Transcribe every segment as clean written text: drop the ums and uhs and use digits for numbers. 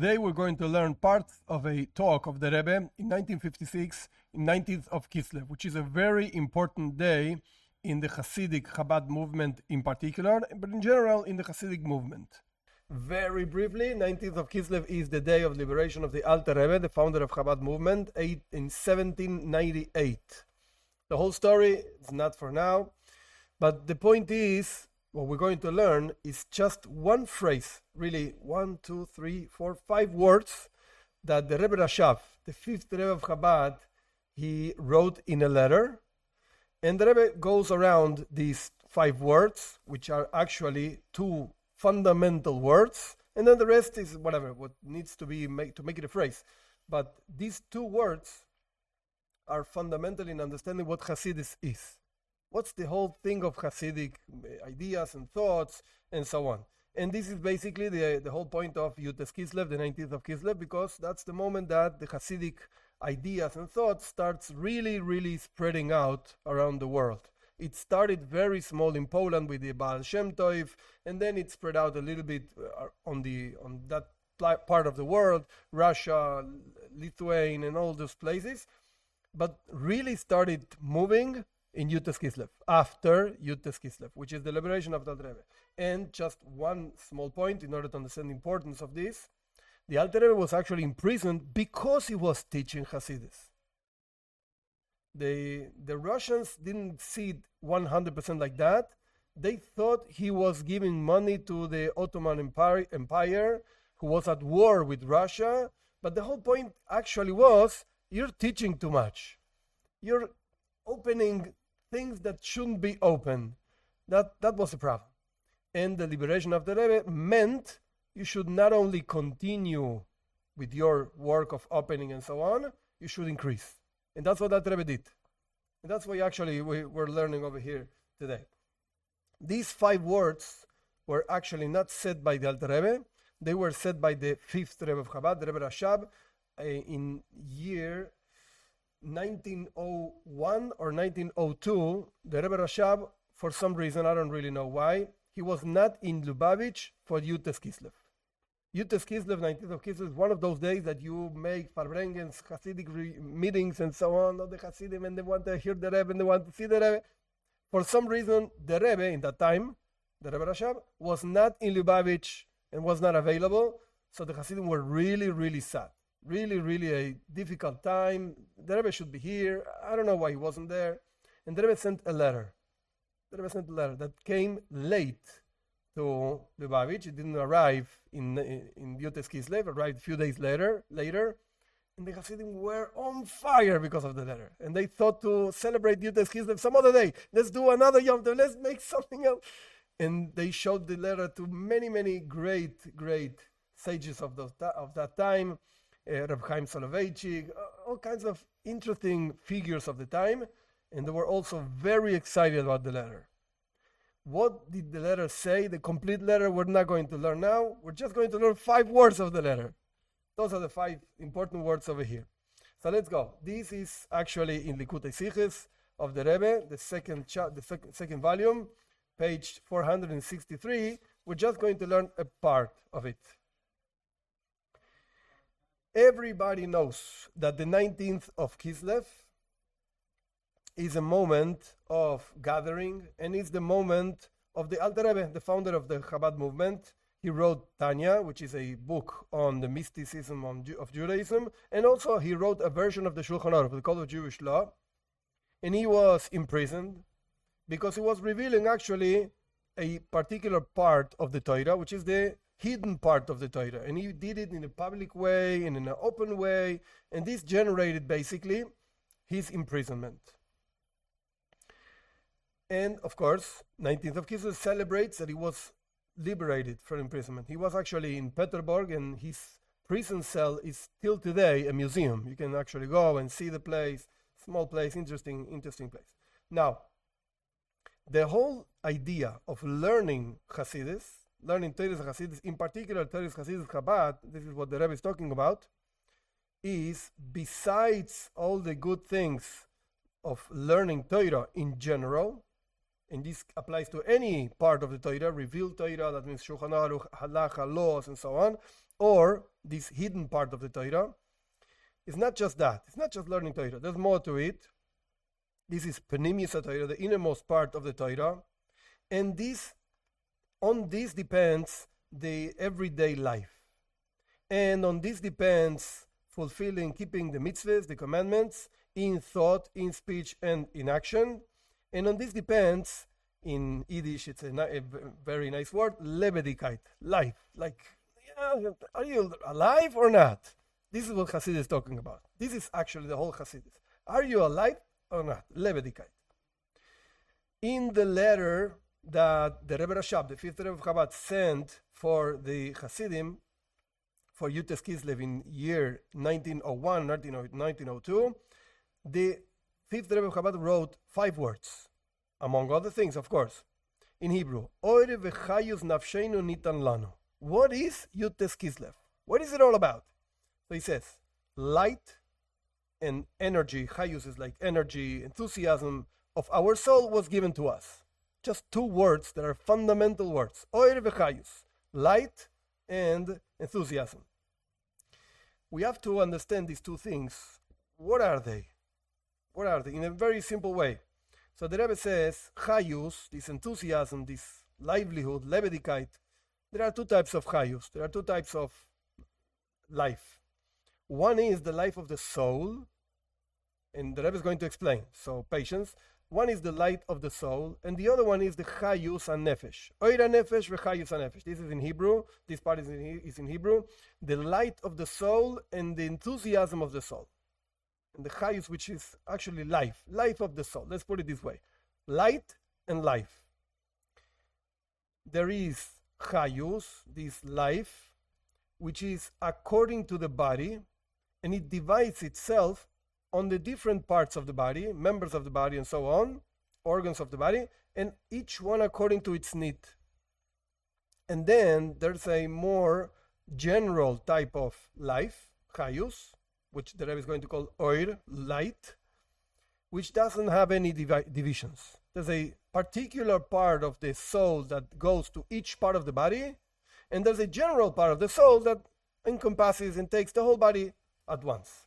Today we're going to learn parts of a talk of the Rebbe in 1956, in 19th of Kislev, which is a very important day in the Hasidic Chabad movement in particular, but in general in the Hasidic movement. Very briefly, 19th of Kislev is the day of liberation of the Alter Rebbe, the founder of Chabad movement, in 1798. The whole story is not for now, but the point is, what we're going to learn is just one phrase, really 1, 2, 3, 4, 5 words that the Rebbe Rashav, the fifth Rebbe of Chabad, he wrote in a letter. And the Rebbe goes around these 5 words, which are actually 2 fundamental words, and then the rest is whatever, what needs to be to make it a phrase. But these 2 words are fundamental in understanding what Hasidus is. What's the whole thing of Hasidic ideas and thoughts and so on. And this is basically the whole point of Yutes Kislev, the 19th of Kislev, because that's the moment that the Hasidic ideas and thoughts starts really spreading out around the world. It started very small in Poland with the Baal Shem Tov, and then it spread out a little bit on that part of the world, Russia, Lithuania, and all those places, but really started moving in Yutes Kislev, after Yutes Kislev, which is the liberation of the Alter Rebbe. And just one small point in order to understand the importance of this, the Alter Rebbe was actually imprisoned because he was teaching Hasidus. The Russians didn't see it 100% like that. They thought he was giving money to the Ottoman Empire, who was at war with Russia, but the whole point actually was, you're teaching too much. You're opening things that shouldn't be open. That was the problem. And the liberation of the Rebbe meant you should not only continue with your work of opening and so on, you should increase. And that's what that Rebbe did. And that's why actually we're learning over here today. These 5 words were actually not said by the Alter Rebbe. They were said by the 5th Rebbe of Chabad, the Rebbe Rashab, in year 1901 or 1902, the Rebbe Rashab, for some reason, I don't really know why, he was not in Lubavitch for Yutes Kislev. Yutes Kislev, 19th of Kislev, is one of those days that you make Farbrengens, Hasidic meetings and so on, all the Hasidim, and they want to hear the Rebbe and they want to see the Rebbe. For some reason, the Rebbe, in that time, the Rebbe Rashab, was not in Lubavitch and was not available, so the Hasidim were really sad. Really a difficult time. The Rebbe should be here. I don't know why he wasn't there. And the Rebbe sent a letter. The Rebbe sent a letter that came late to Lubavitch. It didn't arrive in Yutes Kislev. It arrived a few days later. And the Hasidim were on fire because of the letter. And they thought to celebrate Yutes Kislev some other day. Let's do another Yom Tov. Let's make something else. And they showed the letter to many great sages of that time. Reb Chaim Soloveitchik, all kinds of interesting figures of the time, and they were also very excited about the letter. What did the letter say? The complete letter we're not going to learn now. We're just going to learn 5 words of the letter. Those are the 5 important words over here. So let's go. This is actually in Likutei Sichos of the Rebbe, the second volume, page 463. We're just going to learn a part of it. Everybody knows that the 19th of Kislev is a moment of gathering, and it's the moment of the Alter Rebbe, the founder of the Chabad movement. He wrote Tanya, which is a book on the mysticism of Judaism, and also he wrote a version of the Shulchan Aruch, the Code of Jewish Law, and he was imprisoned because he was revealing actually a particular part of the Torah, which is the hidden part of the Torah, and he did it in a public way and in an open way, and this generated basically his imprisonment. And of course, 19th of Kislev celebrates that he was liberated from imprisonment. He was actually in Petersburg, and his prison cell is still today a museum. You can actually go and see the place, small place, interesting place. Now, the whole idea of learning Hasidus, learning Teres Hasidus, in particular Teres Hasidus Chabad, this is what the Rebbe is talking about, is besides all the good things of learning Torah in general, and this applies to any part of the Torah, revealed Torah, that means Shulchan Aruch, Halacha, laws, and so on. or this hidden part of the Torah. It's not just that. It's not just learning Torah. There's more to it. This is Pnimius Torah, the innermost part of the Torah. And on this depends the everyday life. And on this depends keeping the mitzvahs, the commandments, in thought, in speech, and in action. And on this depends, in Yiddish, it's a very nice word, lebedigkeit, life. Like, are you alive or not? This is what Hasidus is talking about. This is actually the whole Hasidus. Are you alive or not? Lebedigkeit. In the letter that the Rebbe Rashab, the fifth Rebbe of Chabad, sent for the Hasidim, for Yutes Kislev in year 1901, 1902, the fifth Rebbe of Chabad wrote 5 words, among other things, of course, in Hebrew. Oire v'chayus nafsheinu nitan lanu. What is Yutes Kislev? What is it all about? So he says, light and energy, chayus is like energy, enthusiasm of our soul was given to us. Just 2 words that are fundamental words. Oire v'chayus, light and enthusiasm. We have to understand these 2 things. What are they? What are they? In a very simple way. So the Rebbe says, chayus, this enthusiasm, this livelihood, lebedigkeit, there are 2 types of chayus. There are 2 types of life. One is the life of the soul, and the Rebbe is going to explain, so patience. One is the light of the soul, and the other one is the chayus and nefesh. Oira nefesh v'chayus and nefesh. This is in Hebrew. This part is in Hebrew. The light of the soul and the enthusiasm of the soul. And the chayus, which is actually life of the soul. Let's put it this way. Light and life. There is chayus, this life, which is according to the body, and it divides itself on the different parts of the body, members of the body and so on, organs of the body, and each one according to its need. And then there's a more general type of life, chayus, which the Rebbe is going to call oir, light, which doesn't have any divisions. There's a particular part of the soul that goes to each part of the body, and there's a general part of the soul that encompasses and takes the whole body at once.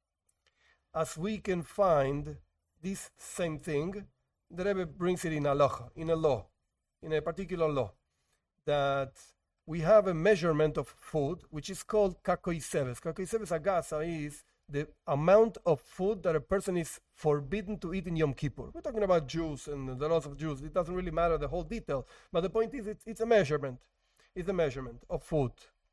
As we can find this same thing, the Rebbe brings it in halacha, in a law, in a particular law, that we have a measurement of food, which is called kakoiseves. Kakoiseves agasa is the amount of food that a person is forbidden to eat in Yom Kippur. We're talking about Jews and the laws of Jews. It doesn't really matter the whole detail, but the point is it's a measurement. It's a measurement of food.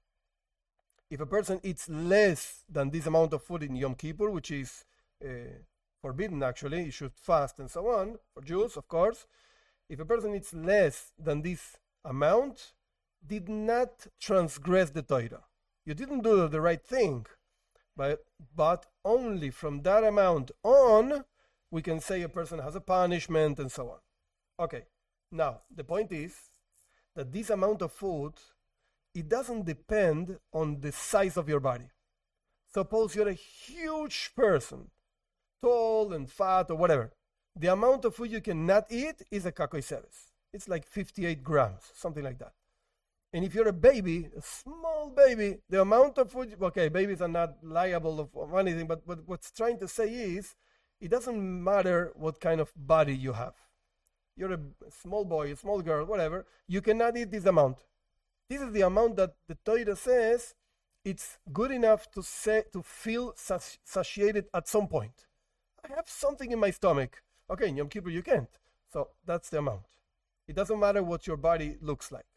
If a person eats less than this amount of food in Yom Kippur, which is forbidden actually, he should fast and so on, for Jews, of course. If a person eats less than this amount, did not transgress the Torah. You didn't do the right thing, but only from that amount on, we can say a person has a punishment and so on. Okay, now, the point is that this amount of food, it doesn't depend on the size of your body. Suppose you're a huge person, tall and fat or whatever. The amount of food you cannot eat is a kakoiseves. It's like 58 grams, something like that. And if you're a baby, a small baby, the amount of food, okay, babies are not liable of anything, but what's trying to say is, it doesn't matter what kind of body you have. You're a small boy, a small girl, whatever, you cannot eat this amount. This is the amount that the Torah says it's good enough to feel satiated at some point. I have something in my stomach. Okay, in Yom Kippur you can't. So that's the amount. It doesn't matter what your body looks like.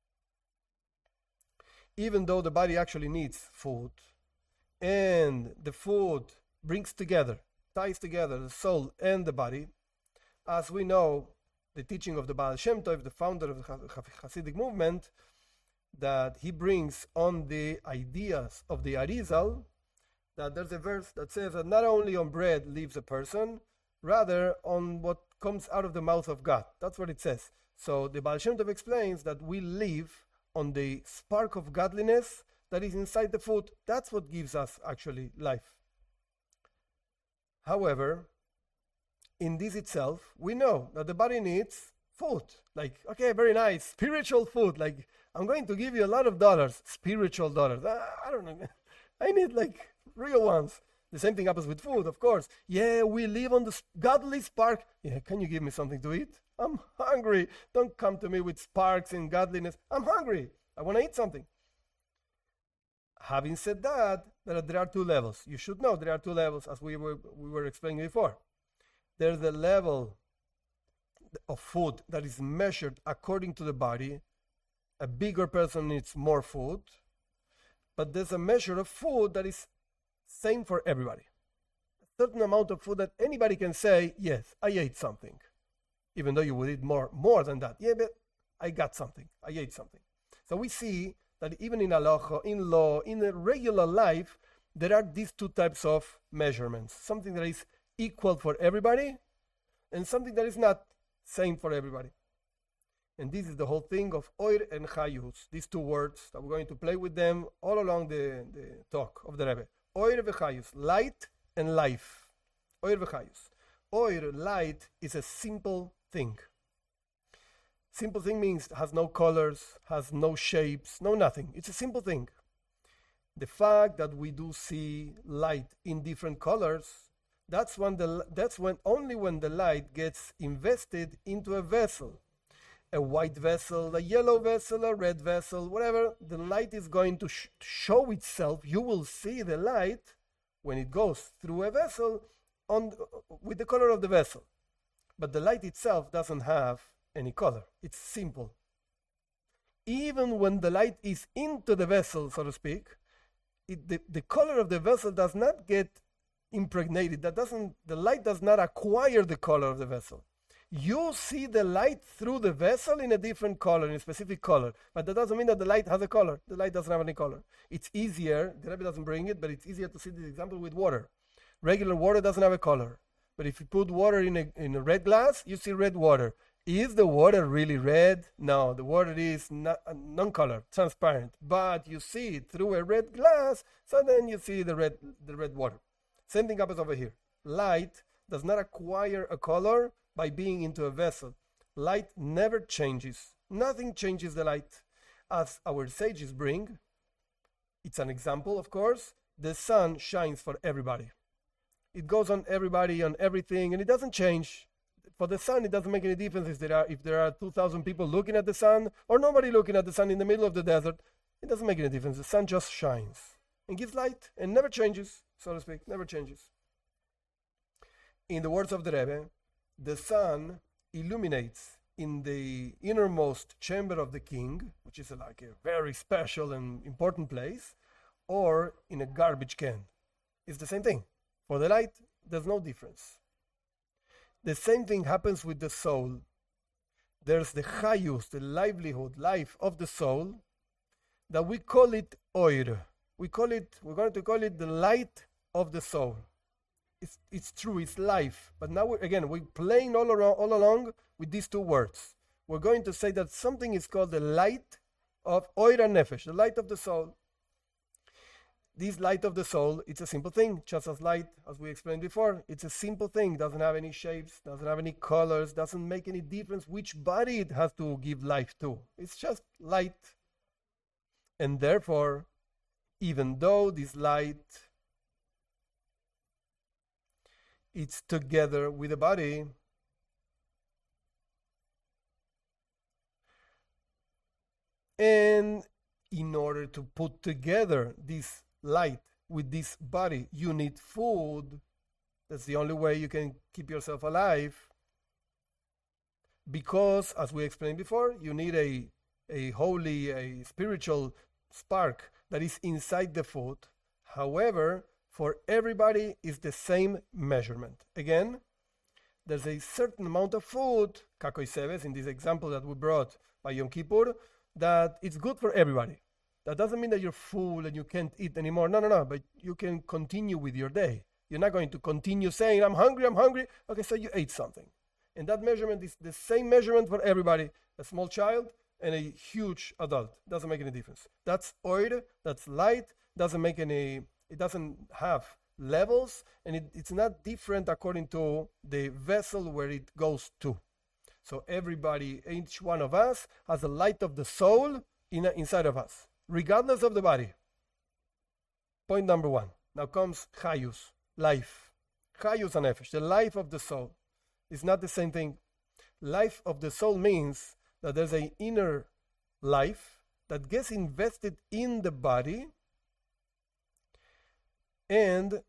Even though the body actually needs food, and the food ties together the soul and the body, as we know, the teaching of the Baal Shem Tov, the founder of the Hasidic movement, that he brings on the ideas of the Arizal, that there's a verse that says that not only on bread lives a person, rather on what comes out of the mouth of God. That's what it says. So the Baal Shem Tov explains that we live on the spark of godliness that is inside the food. That's what gives us actually life. However, in this itself, we know that the body needs food. Like, okay, very nice. Spiritual food. Like, I'm going to give you a lot of dollars. Spiritual dollars. I don't know. I need like real ones. The same thing happens with food, of course. Yeah, we live on the godly spark. Yeah, can you give me something to eat? I'm hungry. Don't come to me with sparks and godliness. I'm hungry. I want to eat something. Having said that, there are two levels. You should know there are two levels, as we were explaining before. There's the level of food that is measured according to the body. A bigger person needs more food. But there's a measure of food that is same for everybody. A certain amount of food that anybody can say, yes, I ate something. Even though you would eat more than that. Yeah, but I got something. I ate something. So we see that even in halacha, in law, in a regular life, there are these two types of measurements. Something that is equal for everybody and something that is not same for everybody. And this is the whole thing of oir and chayus, these two words that we're going to play with them all along the talk of the Rebbe. Oir v'chayus, light and life. Oir v'chayus. Oir, light, is a simple thing. Simple thing means has no colors, has no shapes, no nothing. It's a simple thing. The fact that we do see light in different colors, that's when only when the light gets invested into a vessel. A white vessel, a yellow vessel, a red vessel, whatever, the light is going to show itself. You will see the light when it goes through a vessel with the color of the vessel. But the light itself doesn't have any color. It's simple. Even when the light is into the vessel, so to speak, the color of the vessel does not get impregnated. The light does not acquire the color of the vessel. You see the light through the vessel in a different color, in a specific color. But that doesn't mean that the light has a color. The light doesn't have any color. It's easier, the Rebbe doesn't bring it, but it's easier to see this example with water. Regular water doesn't have a color. But if you put water in a red glass, you see red water. Is the water really red? No, the water is non-color, transparent. But you see it through a red glass, so then you see the red water. Same thing happens over here. Light does not acquire a color by being into a vessel. Light never changes. Nothing changes the light. As our sages bring, it's an example, of course, the sun shines for everybody. It goes on everybody, on everything, and it doesn't change. For the sun, it doesn't make any difference if there are 2,000 people looking at the sun or nobody looking at the sun in the middle of the desert. It doesn't make any difference. The sun just shines and gives light and never changes, so to speak, never changes. In the words of the Rebbe, the sun illuminates in the innermost chamber of the king, which is like a very special and important place, or in a garbage can. It's the same thing. For the light, there's no difference. The same thing happens with the soul. There's the chayus, the livelihood, life of the soul, that we call it oir. We're going to call it the light of the soul. It's true, it's life. But now, we're playing all along with these two words. We're going to say that something is called the light of oir nefesh, the light of the soul. This light of the soul, it's a simple thing, just as light, as we explained before. It's a simple thing, doesn't have any shapes, doesn't have any colors, doesn't make any difference which body it has to give life to. It's just light. And therefore, even though this light, it's together with the body, and in order to put together this light with this body, you need food. That's the only way you can keep yourself alive. Because, as we explained before, you need a holy, a spiritual spark that is inside the food. However, for everybody is the same measurement. Again, there's a certain amount of food, kakoi seves, in this example that we brought by Yom Kippur, that it's good for everybody. That doesn't mean that you're full and you can't eat anymore. No. But you can continue with your day. You're not going to continue saying, I'm hungry. Okay, so you ate something. And that measurement is the same measurement for everybody. A small child and a huge adult. Doesn't make any difference. That's oil, that's light, it doesn't have levels, and it's not different according to the vessel where it goes to. So everybody, each one of us, has a light of the soul inside of us, regardless of the body. Point number one. Now comes Chayus, life. Chayus HaNefesh, the life of the soul. It's not the same thing. Life of the soul means that there's an inner life that gets invested in the body and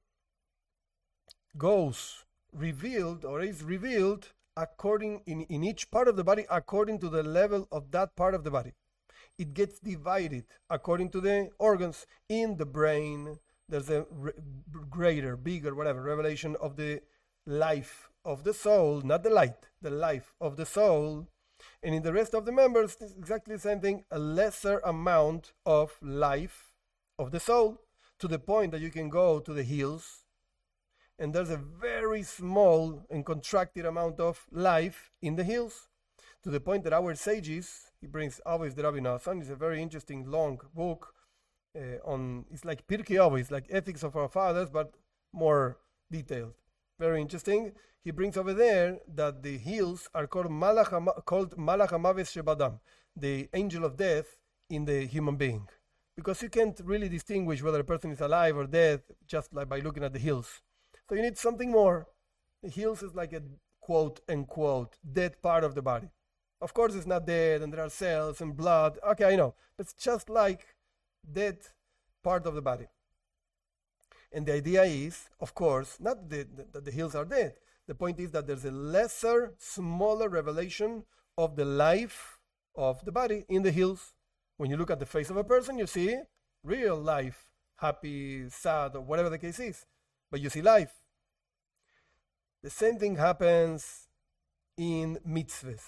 goes revealed or is revealed according in each part of the body according to the level of that part of the body. It gets divided according to the organs. In the brain, there's a greater, bigger, whatever, revelation of the life of the soul, not the light, the life of the soul. And in the rest of the members, it's exactly the same thing, a lesser amount of life of the soul, to the point that you can go to the heels, and there's a very small and contracted amount of life in the heels, to the point that our sages, he brings always the Rabbi Nassan, it's a very interesting long book it's like Pirkei Avos, it's like Ethics of Our Fathers, but more detailed. Very interesting. He brings over there that the heels are called Malach HaMaves Shebadam, the angel of death in the human being. Because you can't really distinguish whether a person is alive or dead just like by looking at the heels. So you need something more. The heels is like a quote-unquote dead part of the body. Of course it's not dead and there are cells and blood. Okay, I know. But it's just like dead part of the body. And the idea is, of course, not that the heels are dead. The point is that there's a lesser, smaller revelation of the life of the body in the heels. When you look at the face of a person, you see real life, happy, sad, or whatever the case is. But you see life. The same thing happens in mitzvahs.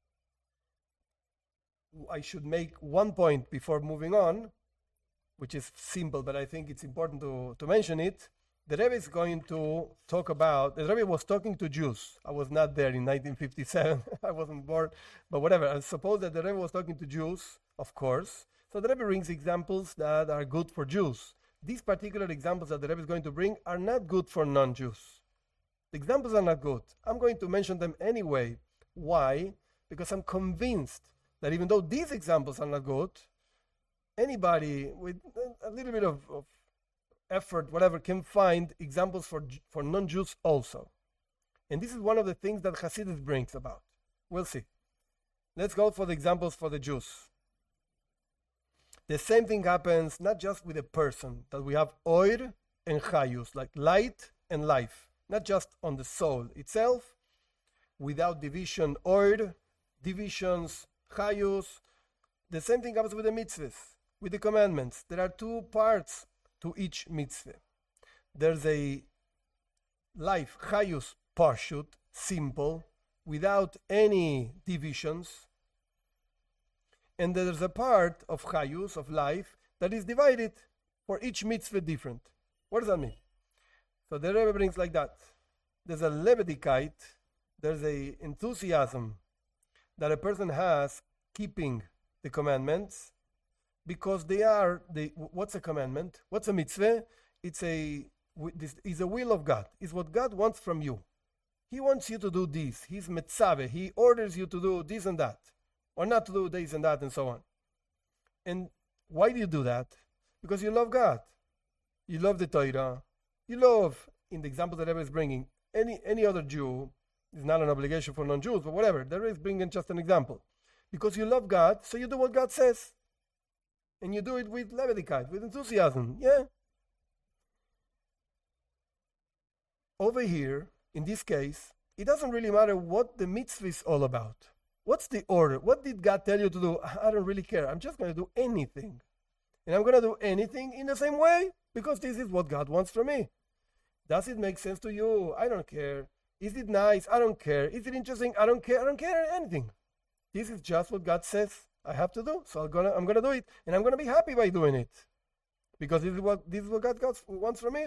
I should make one point before moving on, which is simple, but I think it's important to mention it. The Rebbe is going to talk about, the Rebbe was talking to Jews. I was not there in 1957. I wasn't born, but whatever. I suppose that the Rebbe was talking to Jews, of course. So the Rebbe brings examples that are good for Jews. These particular examples that the Rebbe is going to bring are not good for non-Jews. The examples are not good. I'm going to mention them anyway. Why? Because I'm convinced that even though these examples are not good, anybody with a little bit of effort, whatever, can find examples for non-Jews also. And this is one of the things that Hasidus brings about. We'll see. Let's go for the examples for the Jews. The same thing happens not just with a person, that we have oir and chayus, like light and life. Not just on the soul itself, without division, oir, divisions, chayus. The same thing happens with the mitzvahs, with the commandments. There are two parts to each mitzvah. There's a life, chayus, pashut, simple, without any divisions. And there's a part of chayus, of life, that is divided for each mitzvah different. What does that mean? So the Rebbe brings like that. There's a levedikite, there's a enthusiasm that a person has keeping the commandments, because they are what's a commandment? What's a mitzvah? This is a will of God. It's what God wants from you. He wants you to do this. He's metzaveh. He orders you to do this and that, or not to do this and that, and so on. And why do you do that? Because you love God. You love the Torah. You love, in the example that Rebbe is bringing, any other Jew. It's not an obligation for non-Jews, but whatever. The Rebbe is bringing just an example. Because you love God, so you do what God says. And you do it with levedikite, with enthusiasm. Yeah. Over here, in this case, it doesn't really matter what the mitzvah is all about. What's the order? What did God tell you to do? I don't really care. I'm just going to do anything. And I'm going to do anything in the same way because this is what God wants from me. Does it make sense to you? I don't care. Is it nice? I don't care. Is it interesting? I don't care. I don't care anything. This is just what God says I have to do. So I'm gonna do it, and I'm gonna be happy by doing it, because this is what God wants from me.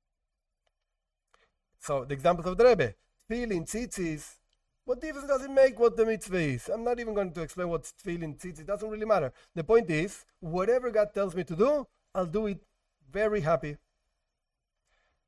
So the examples of the Rebbe, tefillin, tzitzis. What difference does it make what the mitzvah is? I'm not even going to explain what tefillin, tzitzis. It doesn't really matter. The point is, whatever God tells me to do, I'll do it very happy.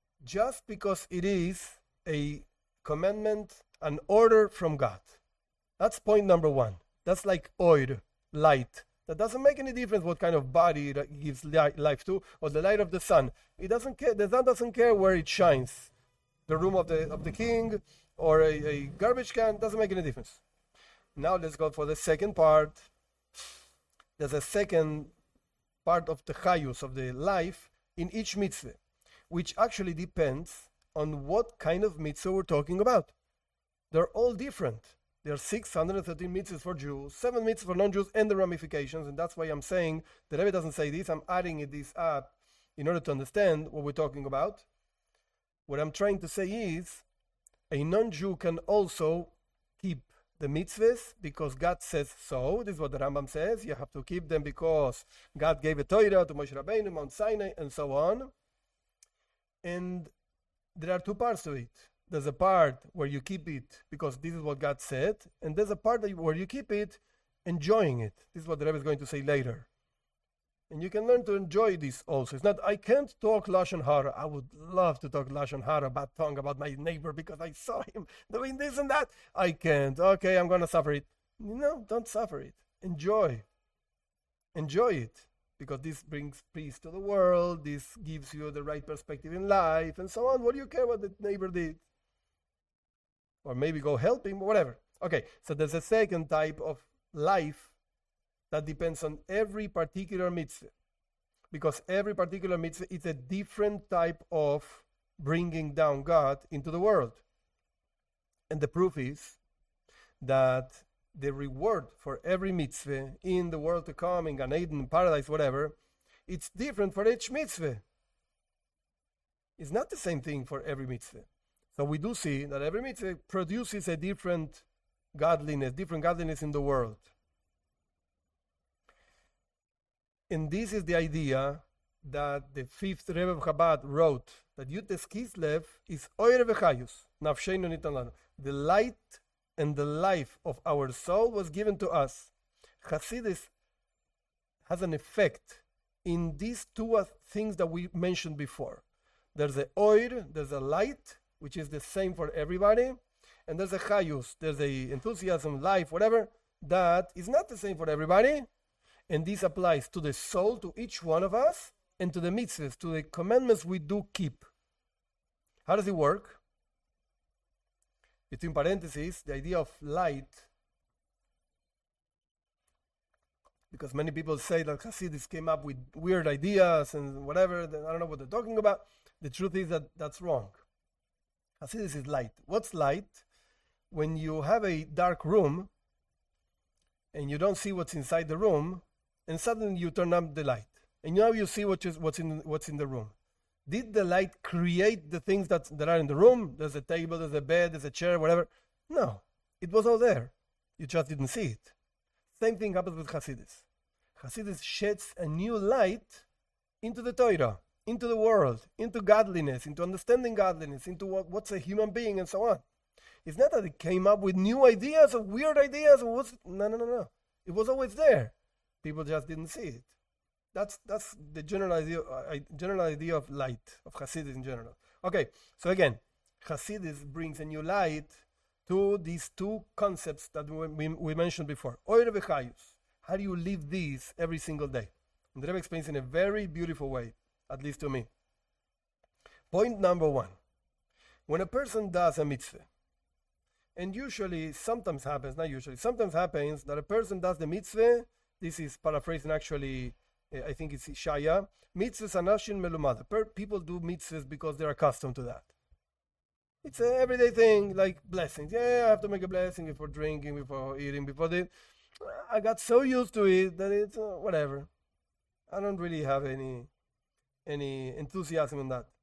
Just because it is a commandment, an order from God. That's point number one. That's like oil, light. That doesn't make any difference what kind of body it gives life to, or the light of the sun. It doesn't care. The sun doesn't care where it shines. The room of the king, or a garbage can, doesn't make any difference. Now let's go for the second part. There's a second part of the chayus, of the life, in each mitzvah, which actually depends on what kind of mitzvah we're talking about. They're all different. There are 613 mitzvahs for Jews, 7 mitzvahs for non-Jews, and the ramifications, and that's why I'm saying the Rebbe doesn't say this. I'm adding this up in order to understand what we're talking about. What I'm trying to say is, a non-Jew can also keep the mitzvahs because God says so. This is what the Rambam says. You have to keep them because God gave a Torah to Moshe Rabbeinu, Mount Sinai, and so on. And there are 2 parts to it. There's a part where you keep it because this is what God said, and there's a part where you keep it enjoying it. This is what the Rebbe is going to say later. And you can learn to enjoy this also. It's not, I can't talk Lashon Hara. I would love to talk Lashon Hara, bad tongue about my neighbor because I saw him doing this and that. I can't. Okay, I'm going to suffer it. No, don't suffer it. Enjoy. Enjoy it. Because this brings peace to the world. This gives you the right perspective in life and so on. What do you care what the neighbor did? Or maybe go help him, whatever. Okay, so there's a second type of life that depends on every particular mitzvah. Because every particular mitzvah is a different type of bringing down God into the world. And the proof is that the reward for every mitzvah in the world to come, in Gan Eden, paradise, whatever, it's different for each mitzvah. It's not the same thing for every mitzvah. So we do see that every mitzvah produces a different godliness in the world. And this is the idea that the 5th Rebbe of Chabad wrote, that Yutes Kislev is Oyer V'chayus, Nafsheinu Nitan Lanu. The light and the life of our soul was given to us. Hasidus has an effect in these 2 things that we mentioned before. There's a oir, there's a light, which is the same for everybody, and there's a chayus, there's a enthusiasm, life, whatever, that is not the same for everybody, and this applies to the soul, to each one of us, and to the mitzvahs, to the commandments we do keep. How does it work? Between parentheses, the idea of light, because many people say that Hasidus came up with weird ideas and whatever, I don't know what they're talking about. The truth is that that's wrong. Hasidus is light. What's light? When you have a dark room and you don't see what's inside the room, and suddenly you turn up the light, and now you see what's in the room. Did the light create the things that are in the room? There's a table, there's a bed, there's a chair, whatever. No, it was all there. You just didn't see it. Same thing happens with Hasidus. Hasidus sheds a new light into the Torah, into the world, into godliness, into understanding godliness, into what's a human being, and so on. It's not that it came up with new ideas or weird ideas. No. It was always there. People just didn't see it. That's the general idea of light, of Hasidus in general. Okay, so again, Hasidus brings a new light to these 2 concepts that we mentioned before. Oyer v'chayus. How do you live these every single day? And the Rebbe explains in a very beautiful way, at least to me. Point number 1. When a person does a mitzvah, and sometimes happens that a person does the mitzvah, this is paraphrasing actually, I think it's Ishaya, mitzvahs anashin melumad. People do mitzvahs because they're accustomed to that. It's an everyday thing, like blessings. Yeah, I have to make a blessing before drinking, before eating, before this. I got so used to it that it's whatever. I don't really have any enthusiasm in that.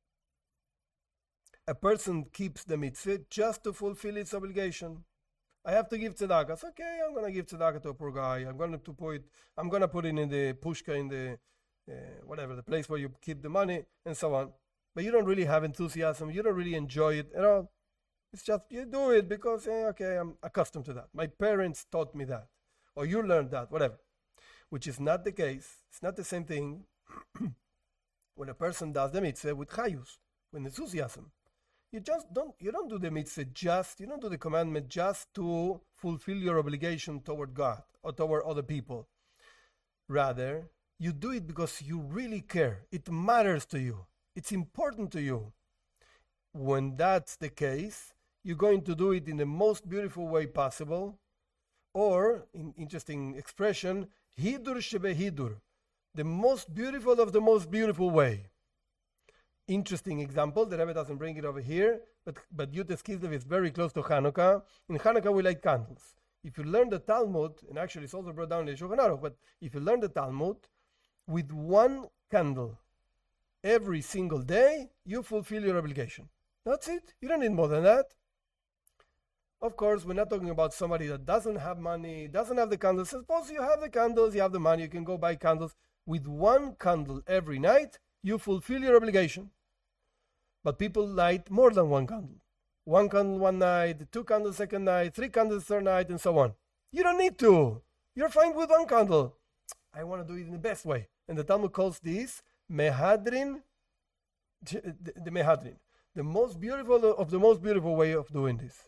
A person keeps the mitzvah just to fulfill its obligation. I have to give tzedakah. It's okay, I'm going to give tzedakah to a poor guy. I'm going to put it in the pushka, in the whatever, the place where you keep the money, and so on. But you don't really have enthusiasm. You don't really enjoy it at all. It's just you do it because, okay, I'm accustomed to that. My parents taught me that. Or you learned that, whatever. Which is not the case. It's not the same thing when a person does the mitzvah with chayus, with enthusiasm. You don't do the mitzvah you don't do the commandment just to fulfill your obligation toward God or toward other people. Rather, you do it because you really care. It matters to you. It's important to you. When that's the case, you're going to do it in the most beautiful way possible, or, in interesting expression, hidur shebehidur, the most beautiful of the most beautiful way. Interesting example, the Rebbe doesn't bring it over here, but Yutes Kislev is very close to Hanukkah. In Hanukkah we light candles. If you learn the Talmud, and actually it's also brought down in the Shulchan Aruch, but if you learn the Talmud, with one candle every single day, you fulfill your obligation. That's it. You don't need more than that. Of course, we're not talking about somebody that doesn't have money, doesn't have the candles. Suppose you have the candles, you have the money, you can go buy candles. With one candle every night, you fulfill your obligation. But people light more than one candle. One candle one night, 2 candles second night, 3 candles third night, and so on. You don't need to. You're fine with one candle. I want to do it in the best way. And the Talmud calls this mehadrin, the mehadrin, the most beautiful of the most beautiful way of doing this.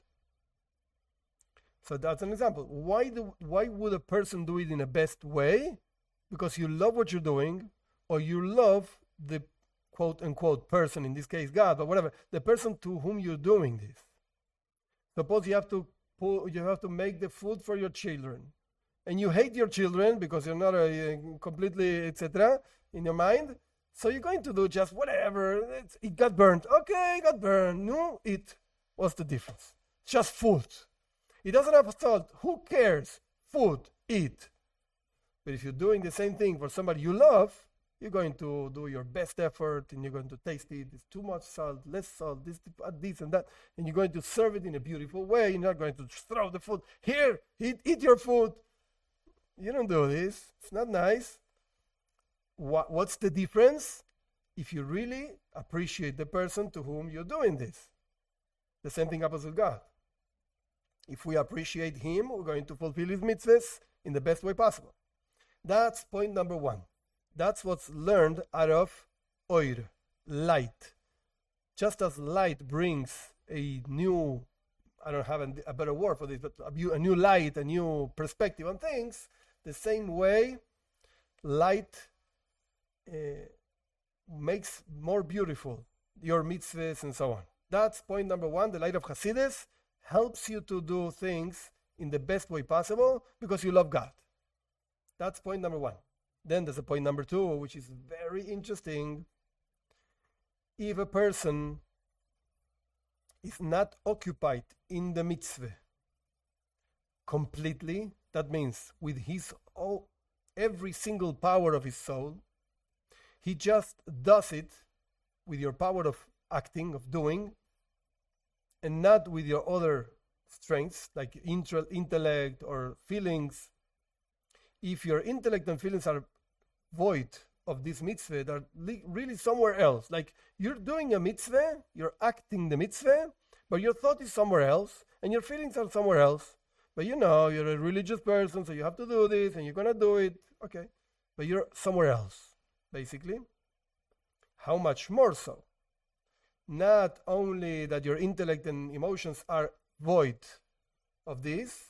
So that's an example. Why would a person do it in the best way? Because you love what you're doing, or you love the quote-unquote person, in this case God, but whatever, the person to whom you're doing this. Suppose you have to make the food for your children, and you hate your children because you're not completely, etc., in your mind, so you're going to do just whatever. It got burned. Okay, it got burned. No, what's the difference? Just food. It doesn't have salt. Who cares? Food, eat. But if you're doing the same thing for somebody you love, you're going to do your best effort, and you're going to taste it. It's too much salt, less salt, this and that. And you're going to serve it in a beautiful way. You're not going to throw the food. Here, eat your food. You don't do this. It's not nice. What's the difference? If you really appreciate the person to whom you're doing this. The same thing happens with God. If we appreciate Him, we're going to fulfill His mitzvahs in the best way possible. That's point number 1. That's what's learned out of oir, light. Just as light brings a new, I don't have a better word for this, but a new light, a new perspective on things, the same way light makes more beautiful your mitzvahs and so on. That's point number 1. The light of Hasidus helps you to do things in the best way possible because you love God. That's point number 1. Then there's a point number 2, which is very interesting. If a person is not occupied in the mitzvah completely, that means with every single power of his soul, he just does it with your power of acting, of doing, and not with your other strengths like intellect or feelings. If your intellect and feelings are void of this mitzvah, they're really somewhere else. Like you're doing a mitzvah, you're acting the mitzvah, but your thought is somewhere else, and your feelings are somewhere else. But you're a religious person, so you have to do this, and you're going to do it. Okay. But you're somewhere else, basically. How much more so? Not only that your intellect and emotions are void of this,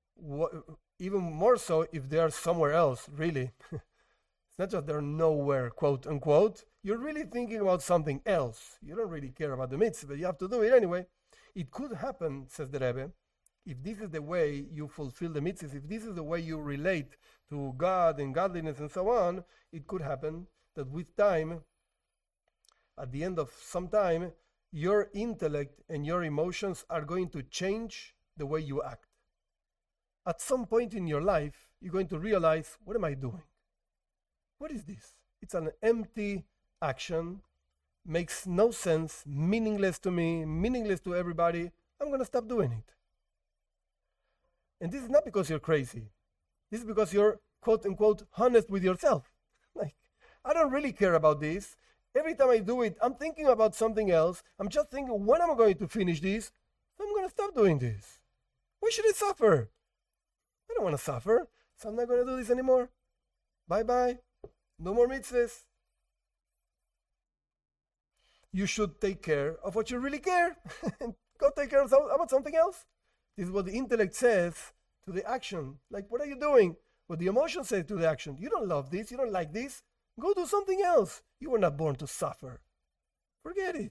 even more so if they are somewhere else, really. It's not just they're nowhere, quote unquote. You're really thinking about something else. You don't really care about the mitzvah, but you have to do it anyway. It could happen, says the Rebbe, if this is the way you fulfill the mitzvahs, if this is the way you relate to God and godliness and so on, it could happen that with time, at the end of some time, your intellect and your emotions are going to change the way you act. At some point in your life, you're going to realize, what am I doing? What is this? It's an empty action, makes no sense, meaningless to me, meaningless to everybody. I'm going to stop doing it. And this is not because you're crazy. This is because you're, quote unquote, honest with yourself. Like, I don't really care about this. Every time I do it, I'm thinking about something else. I'm just thinking, when am I going to finish this? I'm going to stop doing this. Why should I suffer? I don't want to suffer, so I'm not going to do this anymore. Bye-bye. No more mitzvahs. you should take care of what you really care and go take care of about something else. This is what the intellect says to the action. Like, what are you doing? What the emotion says to the action. You don't love this. You don't like this. Go do something else. You were not born to suffer. Forget it.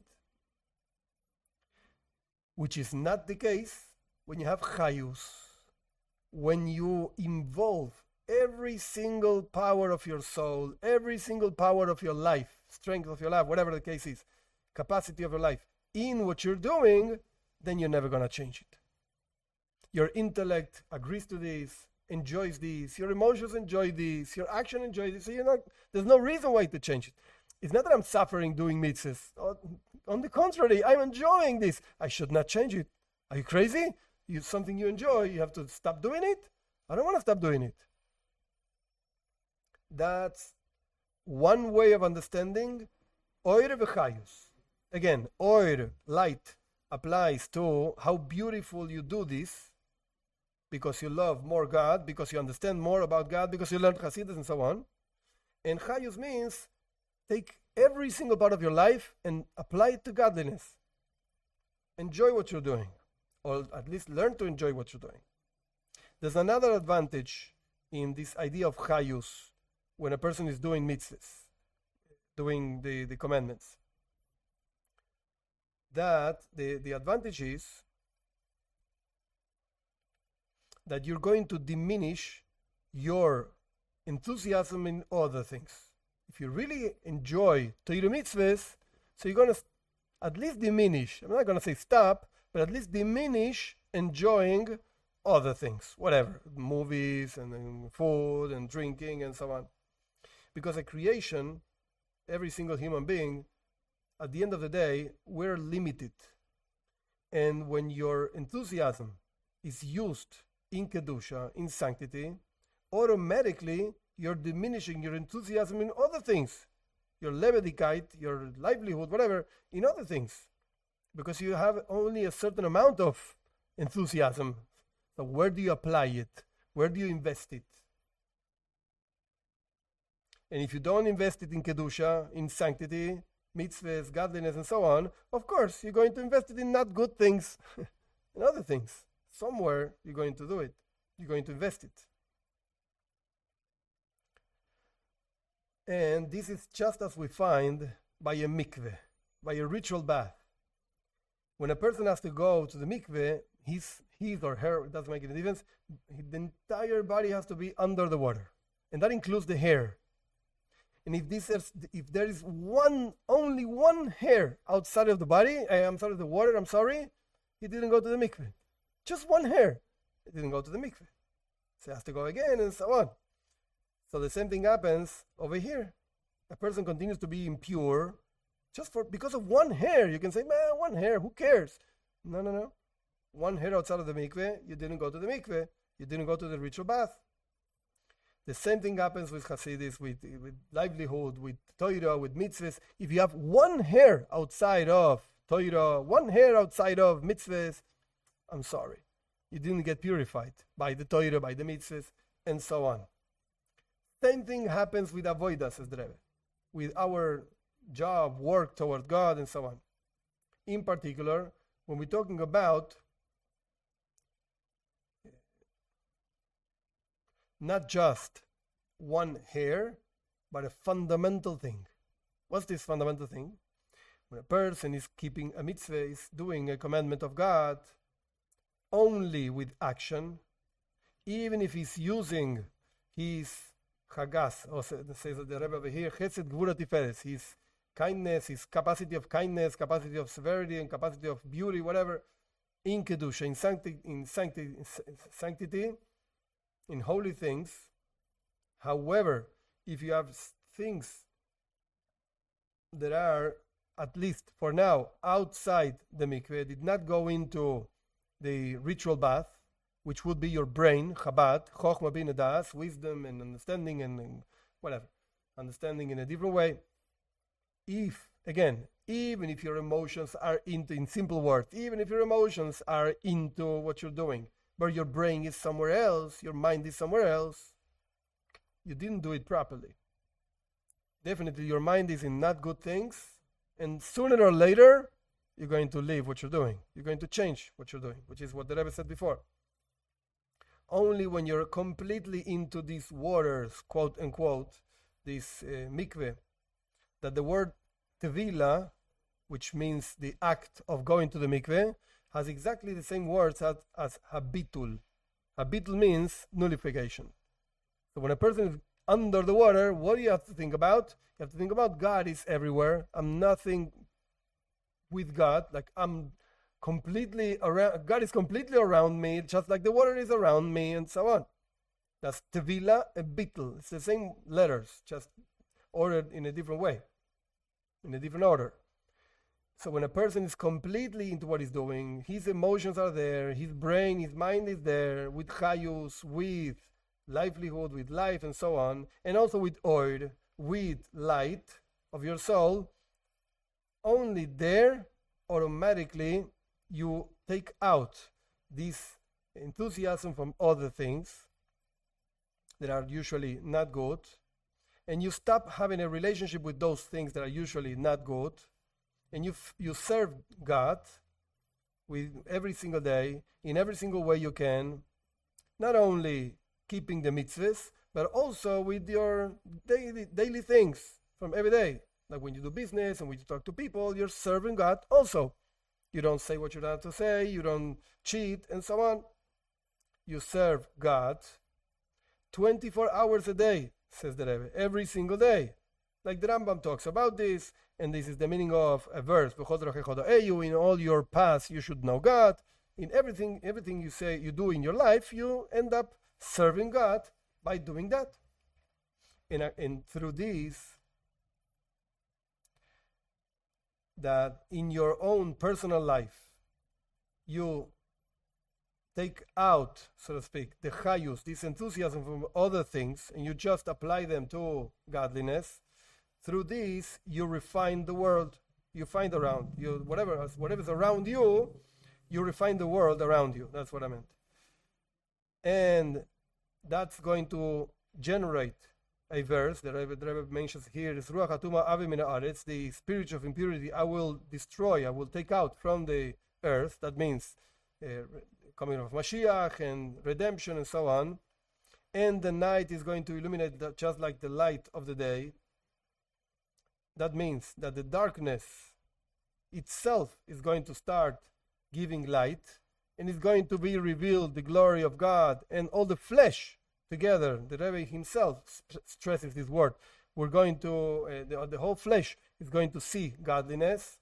Which is not the case when you have chayus. When you involve every single power of your soul, every single power of your life, strength of your life, whatever the case is, capacity of your life, in what you're doing, then you're never going to change it. Your intellect agrees to this, enjoys this, your emotions enjoy this, your action enjoys this, so there's no reason why to change it. It's not that I'm suffering doing mitzvahs. On the contrary, I'm enjoying this. I should not change it. Are you crazy? It's something you enjoy. You have to stop doing it? I don't want to stop doing it. That's one way of understanding oir v'chayus. Again, oir, light, applies to how beautiful you do this because you love more God, because you understand more about God, because you learned Hasidus and so on. And chayus means take every single part of your life and apply it to godliness. Enjoy what you're doing, or at least learn to enjoy what you're doing. There's another advantage in this idea of chayus when a person is doing mitzvahs, doing the commandments. That the advantage is that you're going to diminish your enthusiasm in other things. If you really enjoy Torah mitzvahs, so you're going to at least diminish, I'm not going to say stop, but at least diminish enjoying other things, whatever, movies and food and drinking and so on. Because at creation, every single human being, at the end of the day, we're limited. And when your enthusiasm is used in Kedusha, in sanctity, automatically you're diminishing your enthusiasm in other things. Your levedikite, your livelihood, whatever, in other things. Because you have only a certain amount of enthusiasm. So where do you apply it? Where do you invest it? And if you don't invest it in Kedusha, in sanctity, mitzvahs, godliness, and so on, of course, you're going to invest it in not good things, in other things. Somewhere you're going to do it. You're going to invest it. And this is just as we find by a mikveh, by a ritual bath. When a person has to go to the mikveh, his or her, it doesn't make any difference, the entire body has to be under the water. And that includes the hair. And if there is only one hair outside of the body, of the water, he didn't go to the mikveh. Just one hair, he didn't go to the mikveh. So he has to go again and so on. So the same thing happens over here. A person continues to be impure because of one hair. You can say, man, one hair, who cares? No. One hair outside of the mikveh, you didn't go to the mikveh. You didn't go to the ritual bath. The same thing happens with Hasidus, with livelihood, with Torah, with mitzvahs. If you have one hair outside of Torah, one hair outside of mitzvahs, I'm sorry. You didn't get purified by the Torah, by the mitzvahs, and so on. Same thing happens with avodah, says the Rebbe, with our job, work toward God, and so on. In particular, when we're talking about not just one hair, but a fundamental thing. What's this fundamental thing? When a person is keeping a mitzvah, is doing a commandment of God, only with action, even if he's using his chagas, or says the Rebbe over here, chesed gvura tiferes, his kindness, his capacity of kindness, capacity of severity, and capacity of beauty, whatever, in kedusha, in sanctity, in holy things. However, if you have things that are, at least for now, outside the mikveh, did not go into the ritual bath, which would be your brain, Chabad, Chochmah Bina Das, wisdom and understanding and whatever, understanding in a different way. Even if your emotions are in simple words, even if your emotions are into what you're doing, but your brain is somewhere else, your mind is somewhere else, you didn't do it properly. Definitely your mind is in not good things, And sooner or later, you're going to leave what you're doing. You're going to change what you're doing, which is what the Rebbe said before. Only when you're completely into these waters, quote unquote, this mikveh, that the word tevila, which means the act of going to the mikveh, has exactly the same words as habitul. Habitul means nullification. So when a person is under the water, what do you have to think about? You have to think about God is everywhere. I'm nothing with God. Like I'm completely around. God is completely around me, just like the water is around me, and so on. That's tevila and bittul. It's the same letters, just ordered in a different way, in a different order. So when a person is completely into what he's doing, his emotions are there, his brain, his mind is there, with chayus, with livelihood, with life, and so on, and also with oid, with light of your soul, only there, automatically, you take out this enthusiasm from other things that are usually not good, and you stop having a relationship with those things that are usually not good, and you serve God with every single day, in every single way you can, not only keeping the mitzvahs, but also with your daily things from every day. Like when you do business and when you talk to people, you're serving God also. You don't say what you don't have to say, you don't cheat, and so on. You serve God 24 hours a day, says the Rebbe, every single day. Like the Rambam talks about this, and this is the meaning of a verse. In all your paths you should know God. In everything you say you do in your life, you end up serving God by doing that. And through this, that in your own personal life, you take out, so to speak, the chayus, this enthusiasm from other things, and you just apply them to godliness. Through this, you refine the world. You find around you whatever's around you, you refine the world around you. That's what I meant. And that's going to generate a verse that the Rebbe mentions here is Ruach Hatuma Avi Min Haaretz, the spirit of impurity I will destroy, I will take out from the earth. That means coming of Mashiach and redemption and so on. And the night is going to illuminate just like the light of the day. That means that the darkness itself is going to start giving light, and is going to be revealed the glory of God and all the flesh together. The Rebbe himself stresses this word. We're going to, the whole flesh is going to see godliness,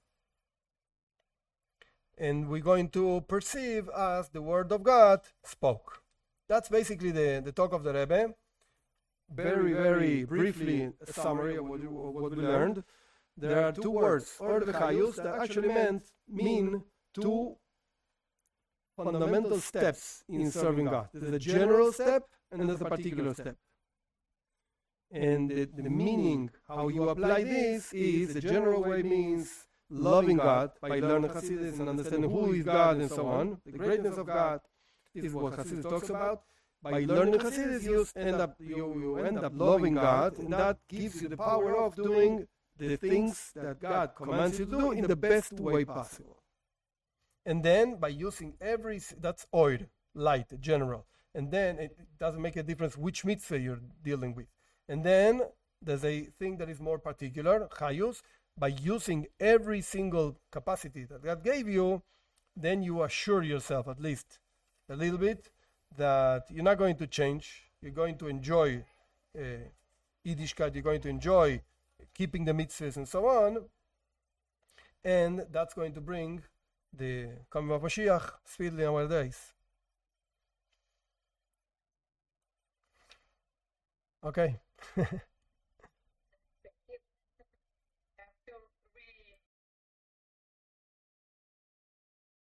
and we're going to perceive as the word of God spoke. That's basically the talk of the Rebbe. Very, very briefly, a summary of what we learned. There are two words, or the chayus, that actually mean two fundamental steps in serving God. There's a general step and there's a particular step. And the meaning, how you apply this, is the general way means loving God by learning Hasidus and understanding who is God and so on. The greatness of God is what Hasidus talks about. By learning Hasidus, you end up loving God, and that gives you the power of doing the things that God commands you to do in the best way possible. And then by using that's oid, light, general. And then it doesn't make a difference which mitzvah you're dealing with. And then there's a thing that is more particular, chayus. By using every single capacity that God gave you, then you assure yourself, at least a little bit, that you're not going to change. You're going to enjoy Yiddishkeit. You're going to enjoy keeping the mitzvahs and so on. And that's going to bring the coming of Mashiach speedily in our days. Okay.